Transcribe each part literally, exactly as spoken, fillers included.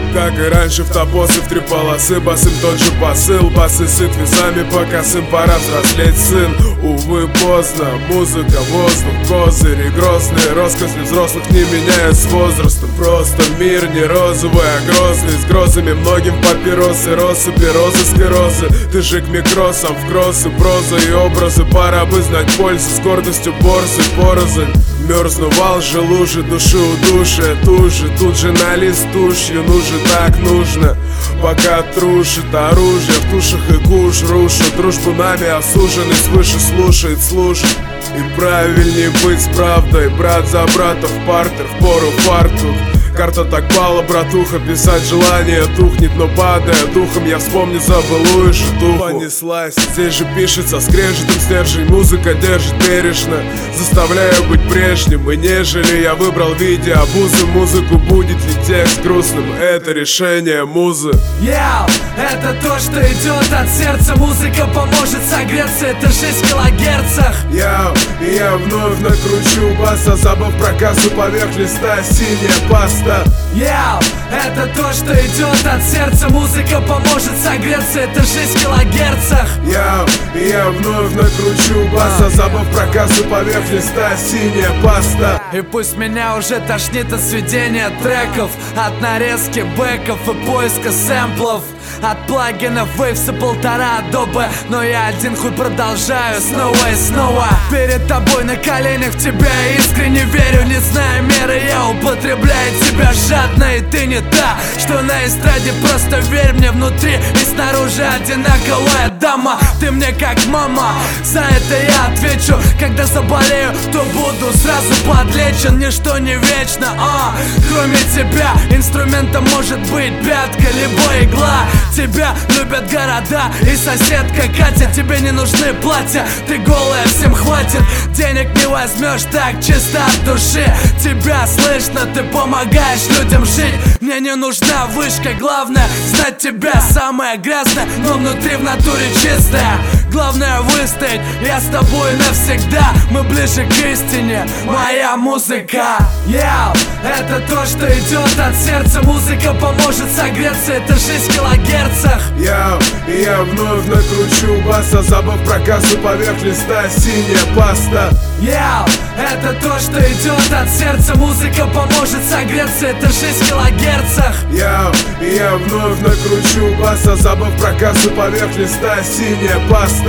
Как и раньше в топосы в три полосы, басым тот же посыл. Басы сыт весами по косым, пора взрослеть, сын. Увы, поздно, музыка, воздух, козыри грозные. Россказни взрослых не меняют с возрастом. Просто мир не розовый, а грозный. С грозами многим папиросы, россыпи, розыск и розы. Ты же к микросам в кроссы, проза и образы. Пора бы знать пользу, с гордостью борзы, порознь. Мерзну вал же лужи, души удушия, туши. Тут же на лист тушью, ну же так нужно. Пока трушит оружие, в тушах и куш рушит. Дружбу нами осуженный свыше слушает, слушает. И правильней быть с правдой, брат за брата в партер, в пору фартук. Карта так пала, братуха, писать желание тухнет, но падая духом, я вспомню забылую житуху. Понеслась, здесь же пишется скрежетом стержень, музыка держит бережно, заставляя быть прежним. И нежели я выбрал в виде обузы музыку, будет ли текст грустным, это решение музы. Яу, это то, что идет от сердца, музыка поможет согреться, это шесть килогерцах. Яу, и я вновь накручу баса, забыв про кассу поверх листа, синяя паста. Яу, это то, что идет от сердца, музыка поможет согреться, это шесть килогерцах. Яу, и я вновь накручу баса, забыв про кассу поверх листа, синяя паста. И пусть меня уже тошнит от сведения треков, от нарезки бэков и поиска сэмплов, от плагинов Waves и полтора Adobe, но я один хуй продолжаю снова и снова. Перед тобой на коленях в тебя я искренне верю, не зная меры, я употребляю тебя жадно. И ты не та, что на эстраде, просто верь мне, внутри и снаружи одинаковая дама. Ты мне как мама, за это я отвечу. Когда заболею, то буду сразу подлечен. Ничто не вечно, а кроме тебя инструментом может быть пятка, либо игла. Тебя любят города и соседка Катя. Тебе не нужны платья, ты голая, всем хватит. Денег не возьмешь так чисто от души. Тебя слышно, ты помогаешь людям жить. Мне не нужна вышка, главное знать тебя. Самое грязное, но внутри в натуре чистая. Главное выстоять, я с тобой навсегда. Мы ближе к истине, моя музыка. Яу, это то, что идет от сердца, музыка поможет согреться, это шесть килогерцах. Яу, и я вновь накручу баса, забыв про кассу поверх листа, синяя паста. Яу, это то, что идет от сердца, музыка поможет согреться, это шесть килогерцах. Яу, и я вновь накручу баса, забыв про кассу поверх листа, синяя паста.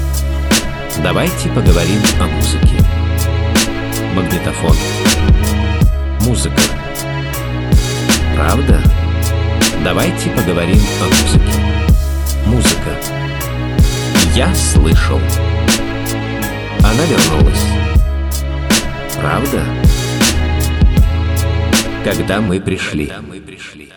Давайте поговорим о музыке. Магнитофон. Музыка. Правда? Давайте поговорим о музыке. Музыка. Я слышал. Она вернулась. Правда? Когда мы пришли. Когда мы пришли.